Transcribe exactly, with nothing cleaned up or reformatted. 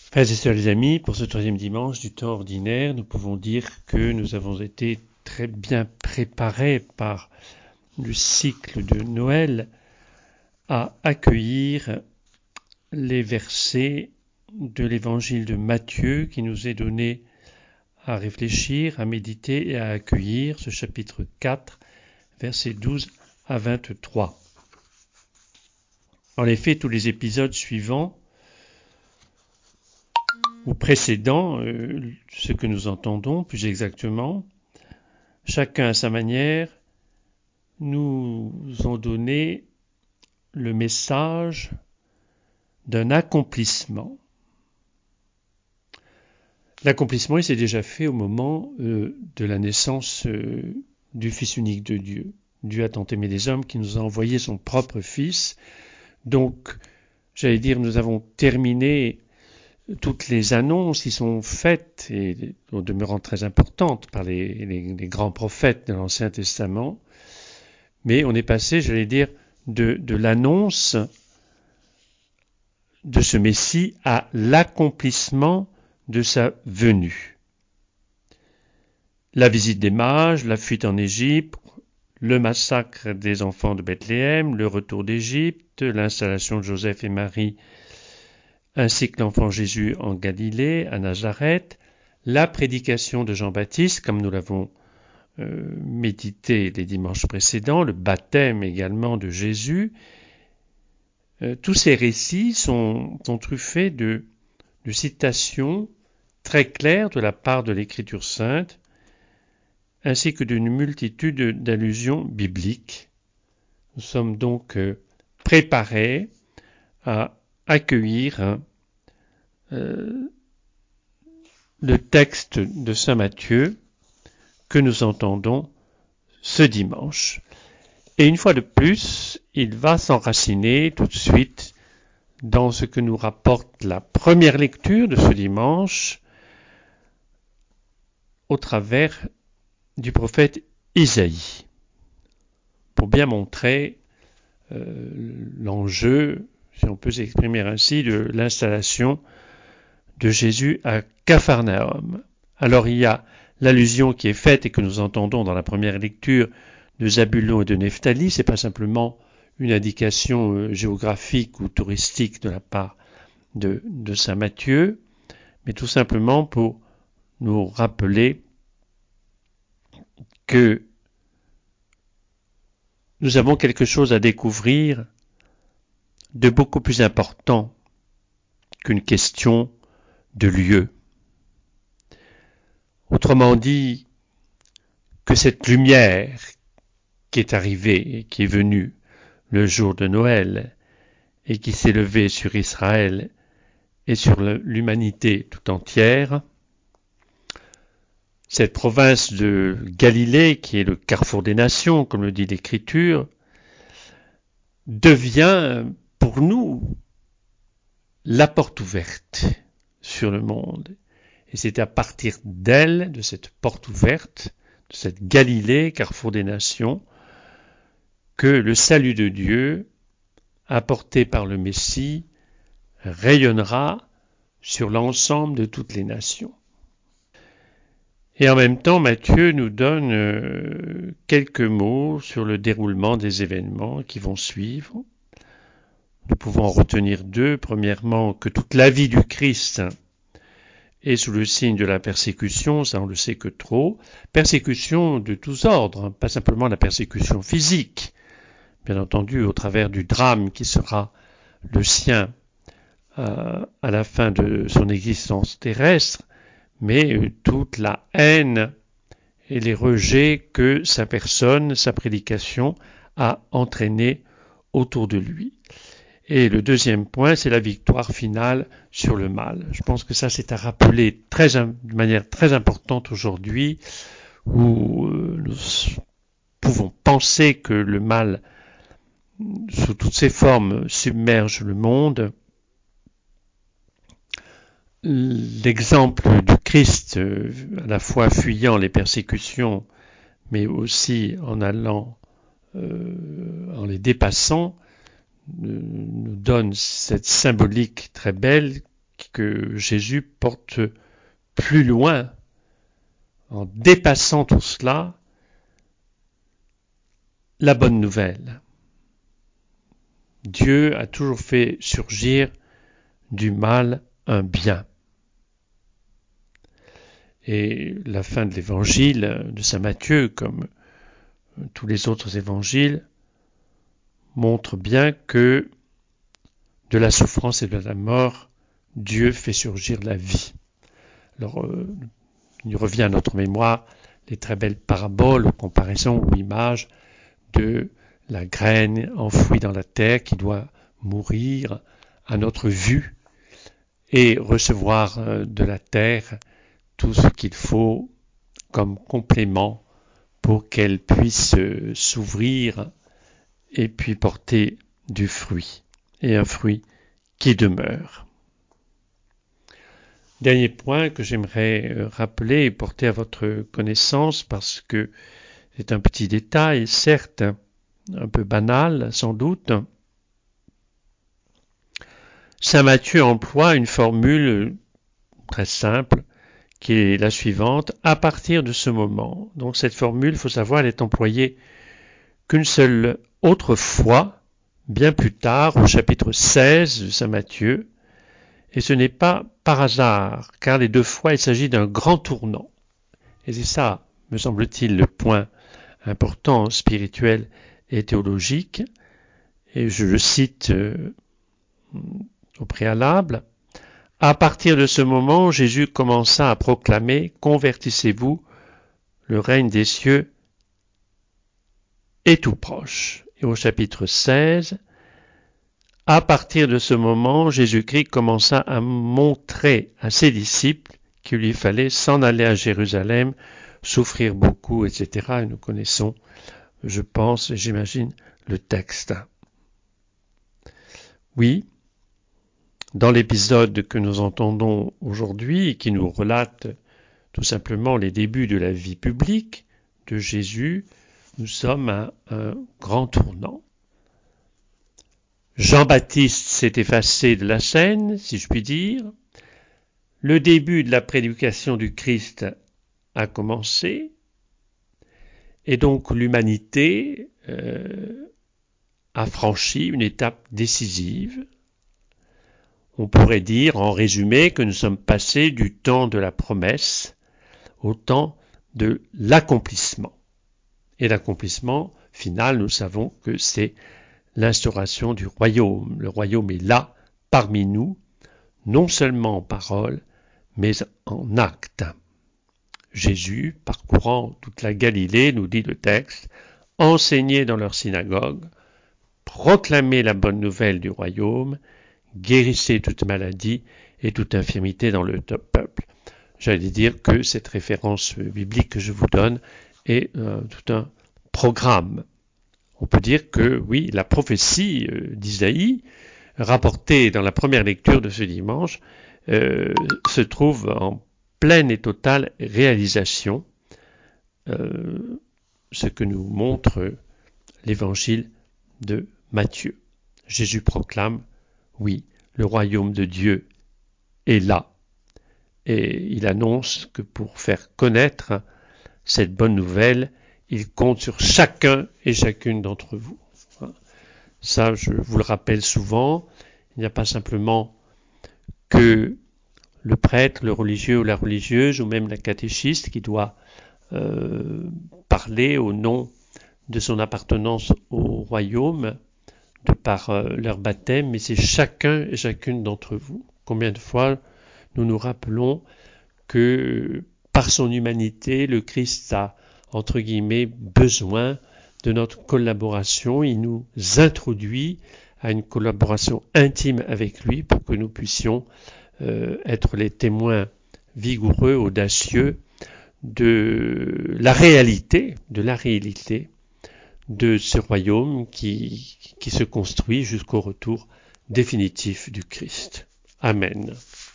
Frères et sœurs les amis, pour ce troisième dimanche du temps ordinaire, nous pouvons dire que nous avons été très bien préparés par le cycle de Noël à accueillir les versets de l'évangile de Matthieu qui nous est donné à réfléchir, à méditer et à accueillir, ce chapitre quatre, versets douze à vingt-trois. En effet, tous les épisodes suivants ou précédents, euh, ce que nous entendons plus exactement, chacun à sa manière, nous ont donné le message d'un accomplissement. L'accomplissement, il s'est déjà fait au moment euh, de la naissance euh, du Fils unique de Dieu. Dieu a tant aimé les hommes qu'il nous a envoyé son propre Fils. Donc, j'allais dire, nous avons terminé toutes les annonces qui sont faites, et au demeurant très importantes, par les, les, les grands prophètes de l'Ancien Testament, mais on est passé, j'allais dire, de, de l'annonce de ce Messie à l'accomplissement de sa venue. La visite des mages, la fuite en Égypte, le massacre des enfants de Bethléem, le retour d'Égypte, l'installation de Joseph et Marie ainsi que l'enfant Jésus en Galilée, à Nazareth, la prédication de Jean-Baptiste, comme nous l'avons euh, médité les dimanches précédents, le baptême également de Jésus. Euh, tous ces récits sont, sont truffés de, de citations très claires de la part de l'Écriture sainte, ainsi que d'une multitude d'allusions bibliques. Nous sommes donc euh, préparés à accueillir hein, euh, le texte de saint Matthieu que nous entendons ce dimanche. Et une fois de plus, il va s'enraciner tout de suite dans ce que nous rapporte la première lecture de ce dimanche au travers du prophète Isaïe, pour bien montrer euh, l'enjeu, si on peut s'exprimer ainsi, de l'installation de Jésus à Capharnaüm. Alors il y a l'allusion qui est faite et que nous entendons dans la première lecture de Zabulon et de Nephtali, c'est pas simplement une indication euh, géographique ou touristique de la part de, de saint Matthieu, mais tout simplement pour nous rappeler que nous avons quelque chose à découvrir de beaucoup plus important qu'une question de lieu. Autrement dit, que cette lumière qui est arrivée et qui est venue le jour de Noël et qui s'est levée sur Israël et sur l'humanité tout entière, cette province de Galilée, qui est le carrefour des nations, comme le dit l'Écriture, devient pour nous la porte ouverte sur le monde. Et c'est à partir d'elle, de cette porte ouverte, de cette Galilée, carrefour des nations, que le salut de Dieu, apporté par le Messie, rayonnera sur l'ensemble de toutes les nations. Et en même temps, Matthieu nous donne euh, quelques mots sur le déroulement des événements qui vont suivre. Nous pouvons en retenir deux. Premièrement, que toute la vie du Christ est sous le signe de la persécution, ça on le sait que trop. Persécution de tous ordres, hein, pas simplement la persécution physique, bien entendu au travers du drame qui sera le sien euh, à la fin de son existence terrestre, mais euh, toute la haine et les rejets que sa personne, sa prédication a entraîné autour de lui. Et le deuxième point, c'est la victoire finale sur le mal. Je pense que ça, c'est à rappeler très, de manière très importante aujourd'hui, où euh, nous pouvons penser que le mal, sous toutes ses formes, submerge le monde. L'exemple du Christ, à la fois fuyant les persécutions, mais aussi en allant, euh, en les dépassant, nous donne cette symbolique très belle que Jésus porte plus loin, en dépassant tout cela, la bonne nouvelle. Dieu a toujours fait surgir du mal un bien. Et la fin de l'évangile de saint Matthieu, comme tous les autres évangiles, montre bien que de la souffrance et de la mort, Dieu fait surgir la vie. Alors, euh, il revient à notre mémoire les très belles paraboles, comparaisons ou images de la graine enfouie dans la terre qui doit mourir à notre vue et recevoir de la terre tout ce qu'il faut comme complément pour qu'elle puisse s'ouvrir et puis porter du fruit, et un fruit qui demeure. Dernier point que j'aimerais rappeler et porter à votre connaissance, parce que c'est un petit détail, certes, un peu banal, sans doute. Saint Matthieu emploie une formule très simple, qui est la suivante, à partir de ce moment. Donc cette formule, il faut savoir, elle est employée qu'une seule autre fois, bien plus tard, au chapitre seize de Saint Matthieu, et ce n'est pas par hasard, car les deux fois, il s'agit d'un grand tournant. Et c'est ça, me semble-t-il, le point important, spirituel et théologique, et je le cite euh, au préalable. À partir de ce moment, Jésus commença à proclamer « Convertissez-vous, le règne des cieux est tout proche ». Et au chapitre seize, à partir de ce moment, Jésus-Christ commença à montrer à ses disciples qu'il lui fallait s'en aller à Jérusalem, souffrir beaucoup, et cetera. Et nous connaissons, je pense, j'imagine, le texte. Oui, dans l'épisode que nous entendons aujourd'hui et qui nous relate tout simplement les débuts de la vie publique de Jésus, nous sommes à un grand tournant. Jean-Baptiste s'est effacé de la scène, si je puis dire. Le début de la prédication du Christ a commencé. Et donc l'humanité euh, a franchi une étape décisive. On pourrait dire, en résumé, que nous sommes passés du temps de la promesse au temps de l'accomplissement. Et l'accomplissement final, nous savons que c'est l'instauration du royaume. Le royaume est là, parmi nous, non seulement en parole, mais en acte. Jésus, parcourant toute la Galilée, nous dit le texte, enseignait dans leur synagogue, proclamait la bonne nouvelle du royaume, guérissait toute maladie et toute infirmité dans le peuple. J'allais dire que cette référence biblique que je vous donne est euh, tout un programme. On peut dire que, oui, la prophétie euh, d'Isaïe, rapportée dans la première lecture de ce dimanche, euh, se trouve en pleine et totale réalisation, euh, ce que nous montre l'évangile de Matthieu. Jésus proclame, oui, le royaume de Dieu est là. Et il annonce que pour faire connaître cette bonne nouvelle, il compte sur chacun et chacune d'entre vous. Ça, je vous le rappelle souvent, il n'y a pas simplement que le prêtre, le religieux ou la religieuse, ou même la catéchiste qui doit euh, parler au nom de son appartenance au royaume, de par euh, leur baptême, mais c'est chacun et chacune d'entre vous. Combien de fois nous nous rappelons que par son humanité, le Christ a, entre guillemets, besoin de notre collaboration. Il nous introduit à une collaboration intime avec lui pour que nous puissions euh, être les témoins vigoureux, audacieux de la réalité, de la réalité de ce royaume qui, qui se construit jusqu'au retour définitif du Christ. Amen.